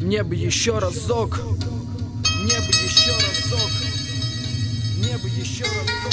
Мне бы еще разок, мне бы еще разок, мне бы еще разок.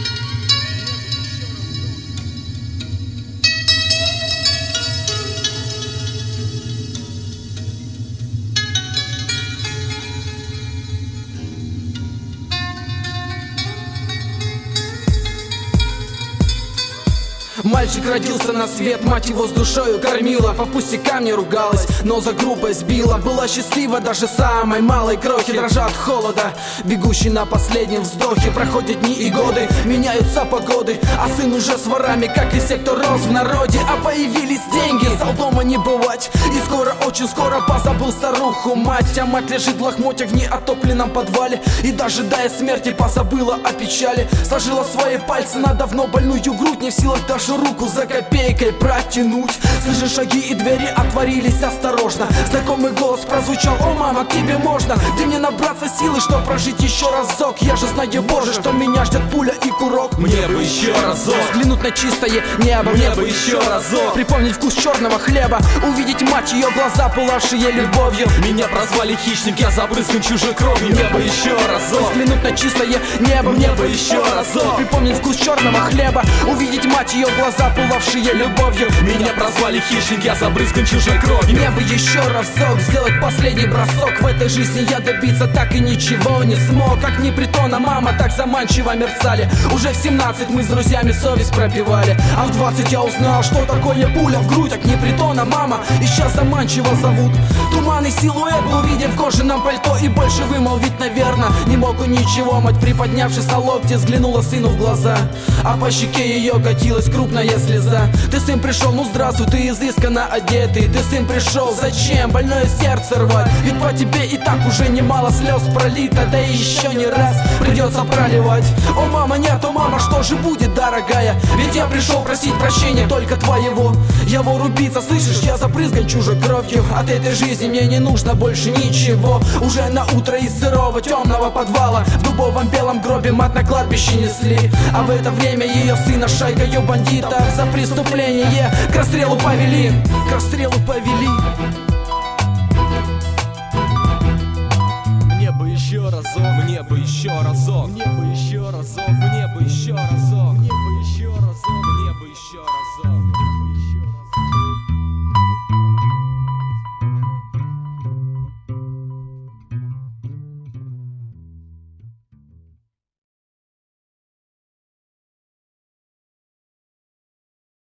Мальчик родился на свет, мать его с душою кормила, по пустякам не ругалась, но за грубость била. Была счастлива даже самой малой крохи, дрожа от холода, бегущий на последнем вздохе. Проходят дни и годы, меняются погоды, а сын уже с ворами, как и все, кто рос в народе. А появились деньги, стал дома не бывать, и скоро, очень скоро позабыл старуху мать. А мать лежит в лохмотьях в неотопленном подвале, и дожидая смерти позабыла о печали. Сложила свои пальцы на давно больную грудь, не в силах даже руку за копейкой протянуть. Слышишь шаги и двери отворились осторожно. Знакомый голос прозвучал: о, мама, к тебе можно? Где мне набраться силы, чтоб прожить еще разок? Я же знаю, Боже, что меня ждет пуля и курок. Мне бы еще разок взглянуть на чистое небо, мне бы еще разок припомнить вкус черного хлеба, увидеть мать, ее глаза, пылавшие любовью. Меня прозвали хищник, я забрызган чужой кровью. Мне бы еще разок взглянуть на чистое небо, мне бы еще разок припомнить вкус черного хлеба, увидеть мать, ее глаза, пылавшие любовью. Меня прозвали хищник, я забрызган чужой кровью. Мне бы еще разок сделать последний бросок. В этой жизни я добиться так и ничего не смог. Как ни притона, мама, так заманчиво мерцали. Уже в 17 мы с друзьями совесть пропивали, а в 20 я узнал, что такое пуля в грудь. Как ни притона, мама, и сейчас заманчиво зовут. Туманный силуэт был виден в кожаном пальто, и больше вымолвить, наверное, не мог он ничего. Мать, приподнявшись на локте, взглянула сыну в глаза, а по щеке ее катилась крупная слеза. Ты, сын, пришел, ну здравствуй, ты изысканно одетый. Ты, сын, пришел, зачем больное сердце рвать? Ведь по тебе и так уже немало слез пролито, да и еще не раз придется проливать. О, мама, нет, о, мама, что же будет, дорогая? Ведь я пришел просить прощения только твоего. Я вор, убийца, слышишь, я забрызган чужой кровью. От этой жизни мне не нужно больше ничего. Уже на утро из сырого темного подвала в дубовом белом гробе мать на кладбище несли. А в это время ее сына шайкою бандитов за преступление к расстрелу повели, к расстрелу повели. Мне бы еще разок, мне бы еще разок, мне бы еще разок, мне бы еще разок, мне бы еще разок, мне бы еще разок.